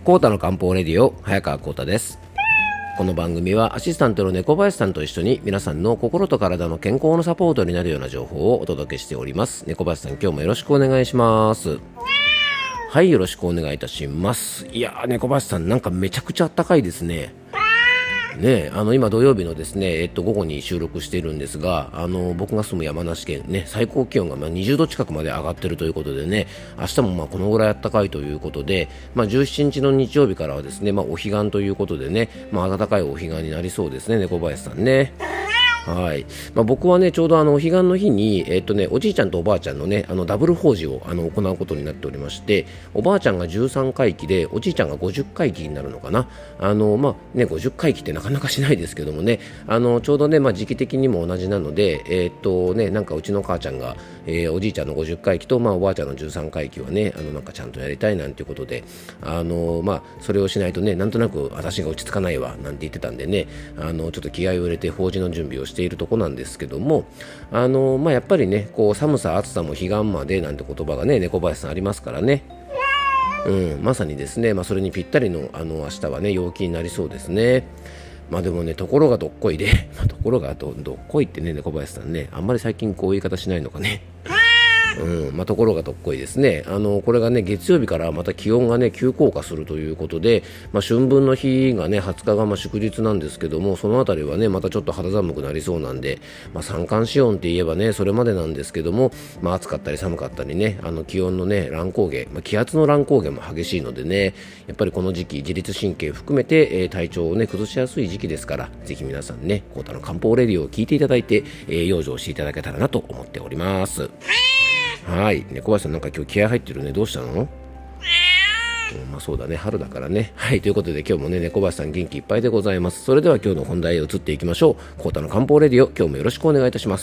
コータの漢方レディオ、早川コータです。この番組はアシスタントの猫林さんと一緒に皆さんの心と体の健康のサポートになるような情報をお届けしております。猫林さん、今日もよろしくお願いします。はい、よろしくお願いいたします。いやー、猫林さん、なんかめちゃくちゃ暖かいですね。ね、今土曜日のですね、午後に収録しているんですが、僕が住む山梨県ね、最高気温が20度近くまで上がっているということでね、明日もこのぐらい暖かいということで、17日の日曜日からはですね、お彼岸ということでね、暖かいお彼岸になりそうですね、猫林さんね。はい。僕はね、ちょうどお彼岸の日に、おじいちゃんとおばあちゃんのね、ダブル法事を行うことになっておりまして、おばあちゃんが13回忌で、おじいちゃんが50回忌になるのかな。50回忌ってなかなかしないですけどもね、ちょうどね、時期的にも同じなので、なんかうちの母ちゃんが、おじいちゃんの50回忌と、おばあちゃんの13回忌はね、なんかちゃんとやりたいなんていうことで、それをしないとね、なんとなく私が落ち着かないわ、なんて言ってたんでね、ちょっと気合を入れて法事の準備をしているとこなんですけども、やっぱりね、こう寒さ暑さも彼岸までなんて言葉がね、猫林さんありますからね。まさにですね、それにぴったりの明日はね、陽気になりそうですね。でもね、ところがどっこいでところがどっこいってね、猫林さんね、あんまり最近こういう言い方しないのかね。ところがどっこいですね。これがね、月曜日からまた気温がね、急降下するということで、春分の日がね、20日が祝日なんですけども、そのあたりはね、またちょっと肌寒くなりそうなんで、三寒四温って言えばね、それまでなんですけども、暑かったり寒かったりね、気温のね、乱高下、気圧の乱高下も激しいのでね、やっぱりこの時期、自律神経含めて、体調をね、崩しやすい時期ですから、ぜひ皆さんね、コータの漢方レディオを聞いていただいて、養生していただけたらなと思っております。はい、猫林さん、なんか今日気合入ってるね。どうしたの？そうだね、春だからね。はい、ということで今日もね、猫林さん元気いっぱいでございます。それでは今日の本題へ移っていきましょう。コータの漢方レディオ、今日もよろしくお願いいたします。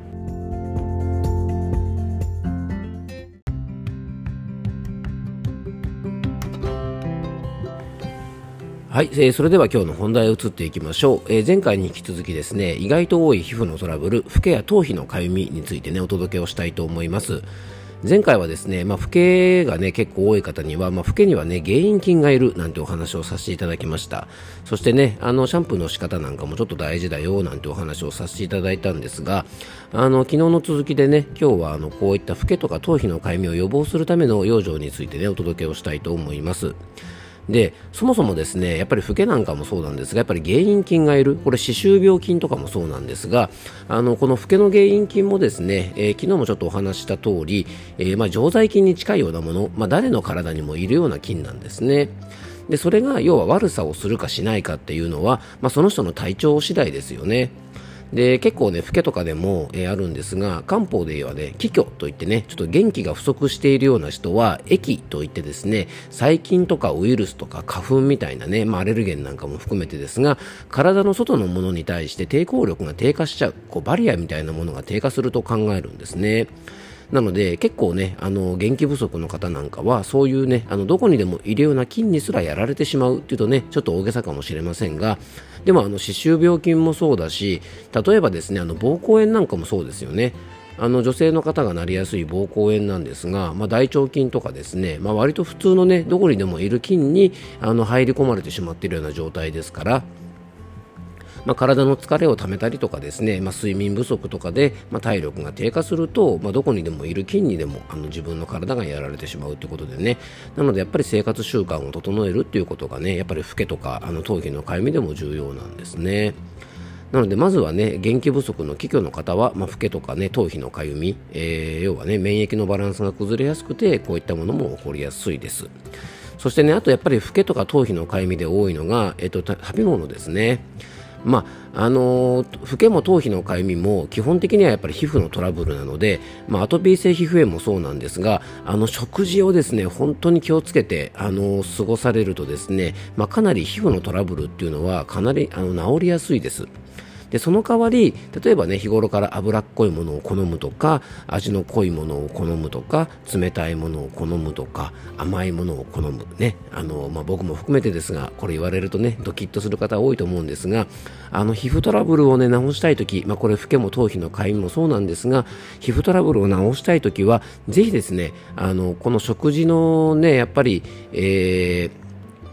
はい、それでは今日の本題へ移っていきましょう。前回に引き続きですね、意外と多い皮膚のトラブル、フケや頭皮のかゆみについてね、お届けをしたいと思います。前回はですね、フケがね、結構多い方には、フケにはね、原因菌がいるなんてお話をさせていただきました。そしてね、シャンプーの仕方なんかもちょっと大事だよなんてお話をさせていただいたんですが、昨日の続きでね、今日はこういったフケとか頭皮のかゆみを予防するための養生についてね、お届けをしたいと思います。で、そもそもですね、やっぱりフケなんかもそうなんですが、やっぱり原因菌がいる、これ歯周病菌とかもそうなんですが、このフケの原因菌もですね、昨日もちょっとお話した通り、常在菌に近いようなもの、誰の体にもいるような菌なんですね。で、それが要は悪さをするかしないかっていうのは、その人の体調次第ですよね。で、結構ね、フケとかでも、あるんですが、漢方ではね、気虚といってね、ちょっと元気が不足しているような人は、疫といってですね、細菌とかウイルスとか花粉みたいなね、アレルゲンなんかも含めてですが、体の外のものに対して抵抗力が低下しちゃう、バリアみたいなものが低下すると考えるんですね。なので結構ね、元気不足の方なんかはそういうね、どこにでもいるような菌にすらやられてしまうっていうとね、ちょっと大げさかもしれませんが、でも歯周病菌もそうだし、例えばですね、膀胱炎なんかもそうですよね。女性の方がなりやすい膀胱炎なんですが、大腸菌とかですね、割と普通のね、どこにでもいる菌に入り込まれてしまっているような状態ですから、体の疲れをためたりとかですね、睡眠不足とかで、体力が低下すると、どこにでもいる菌にでも自分の体がやられてしまうということでね、なのでやっぱり生活習慣を整えるっていうことがね、やっぱりフケとか頭皮のかゆみでも重要なんですね。なのでまずはね、元気不足の気虚の方は、フケとかね、頭皮のかゆみ、要はね、免疫のバランスが崩れやすくて、こういったものも起こりやすいです。そしてね、あとやっぱりフケとか頭皮のかゆみで多いのが、食べ物ですね。フケも頭皮のかゆみも基本的にはやっぱり皮膚のトラブルなので、アトピー性皮膚炎もそうなんですが、食事をですね、本当に気をつけて過ごされるとですね、かなり皮膚のトラブルっていうのはかなり治りやすいです。で、その代わり、例えばね、日頃から脂っこいものを好むとか、味の濃いものを好むとか、冷たいものを好むとか、甘いものを好むね、僕も含めてですが、これ言われるとね、ドキッとする方多いと思うんですが、皮膚トラブルをね、治したいとき、これフケも頭皮のかゆみもそうなんですが、皮膚トラブルを治したいときは、ぜひですね、この食事のね、やっぱり、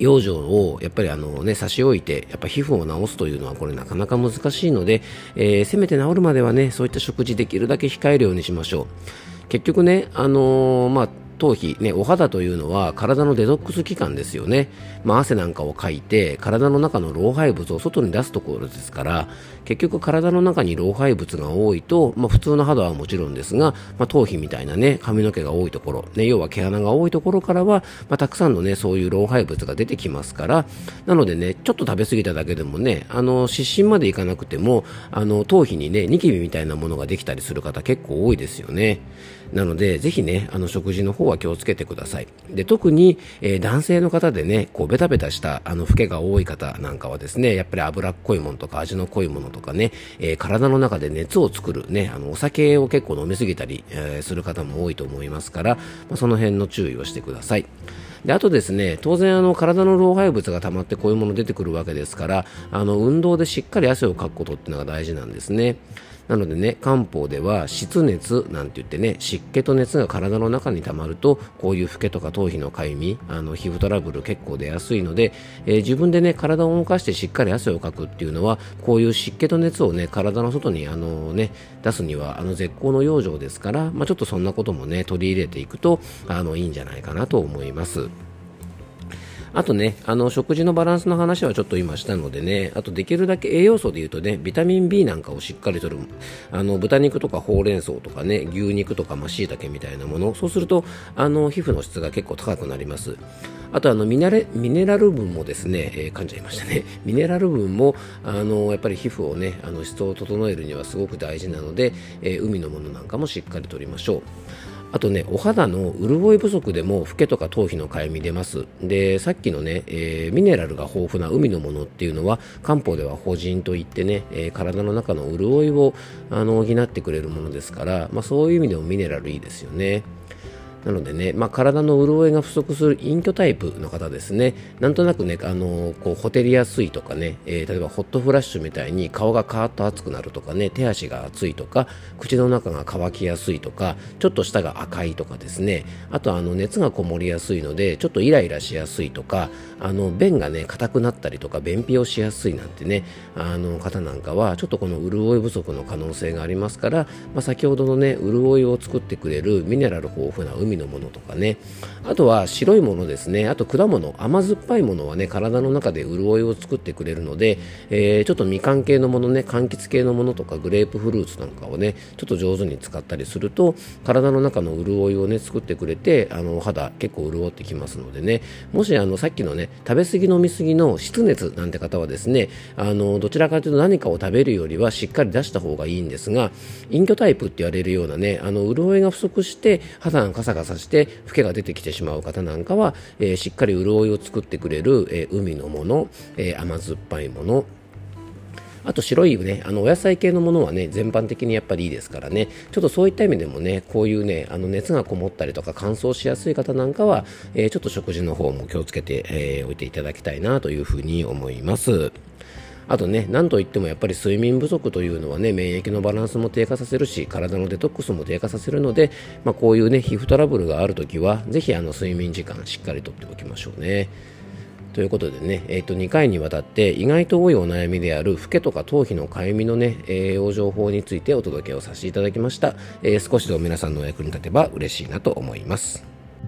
養生をやっぱり差し置いてやっぱ皮膚を治すというのはこれなかなか難しいので、せめて治るまではねそういった食事できるだけ控えるようにしましょう。結局ね、頭皮、ね、お肌というのは体のデトックス器官ですよね。汗なんかをかいて体の中の老廃物を外に出すところですから、結局体の中に老廃物が多いと、普通の肌はもちろんですが、頭皮みたいなね髪の毛が多いところ、ね、要は毛穴が多いところからは、たくさんのねそういう老廃物が出てきますから、なのでねちょっと食べ過ぎただけでもね湿疹までいかなくても頭皮にねニキビみたいなものができたりする方結構多いですよね。なのでぜひね食事の方は気をつけてください。で特に、男性の方でねこうベタベタした老けが多い方なんかはですね、やっぱり脂っこいものとか味の濃いものとかね、体の中で熱を作るねお酒を結構飲みすぎたり、する方も多いと思いますから、その辺の注意をしてください。であとですね、当然体の老廃物が溜まってこういうもの出てくるわけですから、運動でしっかり汗をかくことっていうのが大事なんですね。なのでね、漢方では湿熱なんて言ってね、湿気と熱が体の中に溜まるとこういうフケとか頭皮のかゆみ、皮膚トラブル結構出やすいので、自分でね体を動かしてしっかり汗をかくっていうのは、こういう湿気と熱をね体の外に出すには絶好の養生ですから、ちょっとそんなこともね取り入れていくといいんじゃないかなと思います。あとね、食事のバランスの話はちょっと今したのでね、あとできるだけ栄養素で言うとね、ビタミン B なんかをしっかりとる。豚肉とかほうれん草とかね、牛肉とか椎茸みたいなもの、そうすると、皮膚の質が結構高くなります。あとミネラル分もですね、噛んじゃいましたね。ミネラル分も、やっぱり皮膚をね、質を整えるにはすごく大事なので、海のものなんかもしっかりとりましょう。あとね、お肌の潤い不足でもフケとか頭皮のかゆみ出ます。で、さっきのね、ミネラルが豊富な海のものっていうのは漢方では補腎といってね、体の中の潤いを補ってくれるものですから、そういう意味でもミネラルいいですよね。なのでね、体の潤いが不足する隠居タイプの方ですね、なんとなくね、こうほてりやすいとかね、例えばホットフラッシュみたいに顔がカーッと熱くなるとかね、手足が熱いとか、口の中が乾きやすいとか、ちょっと舌が赤いとかですね、あと熱がこもりやすいのでちょっとイライラしやすいとか、便がね硬くなったりとか便秘をしやすいなんてね、方なんかはちょっとこの潤い不足の可能性がありますから、先ほどのね潤いを作ってくれるミネラル豊富な海のものとかね、あとは白いものですね、あと果物、甘酸っぱいものはね体の中で潤いを作ってくれるので、ちょっとみかん系のものね、柑橘系のものとかグレープフルーツなんかをねちょっと上手に使ったりすると体の中の潤いをね作ってくれて、お肌結構潤ってきますのでね、もしさっきのね食べ過ぎ飲み過ぎの湿熱なんて方はですね、どちらかというと何かを食べるよりはしっかり出した方がいいんですが、隠居タイプって言われるようなね潤いが不足して肌がカサカサしてフケが出てきてしまう方なんかは、しっかり潤いを作ってくれる、海のもの、甘酸っぱいもの、あと白いね、お野菜系のものはね全般的にやっぱりいいですからね、ちょっとそういった意味でもね、こういうね熱がこもったりとか乾燥しやすい方なんかは、ちょっと食事の方も気をつけて、おいていただきたいなというふうに思います。あとね、なんといってもやっぱり睡眠不足というのはね、免疫のバランスも低下させるし、体のデトックスも低下させるので、こういうね皮膚トラブルがあるときはぜひ睡眠時間しっかりとっておきましょうね。ということでね、2回にわたって意外と多いお悩みであるフケとか頭皮のかゆみのね、養生法についてお届けをさせていただきました。少しでも皆さんのお役に立てば嬉しいなと思います。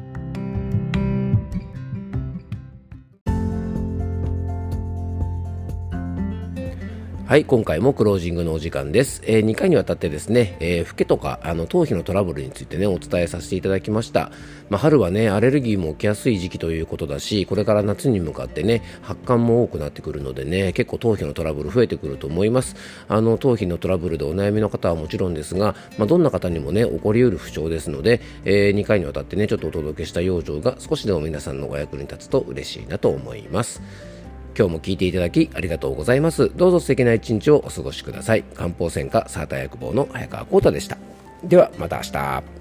はい、今回もクロージングのお時間です。2回にわたってですね、フケとか頭皮のトラブルについてねお伝えさせていただきました。春はねアレルギーも起きやすい時期ということだし、これから夏に向かってね発汗も多くなってくるのでね、結構頭皮のトラブル増えてくると思います。頭皮のトラブルでお悩みの方はもちろんですが、どんな方にもね起こりうる不調ですので、2回にわたってねちょっとお届けした養生が少しでも皆さんのお役に立つと嬉しいなと思います。今日も聞いていただきありがとうございます。どうぞ素敵な一日をお過ごしください。漢方専科サーター薬房の早川浩太でした。ではまた明日。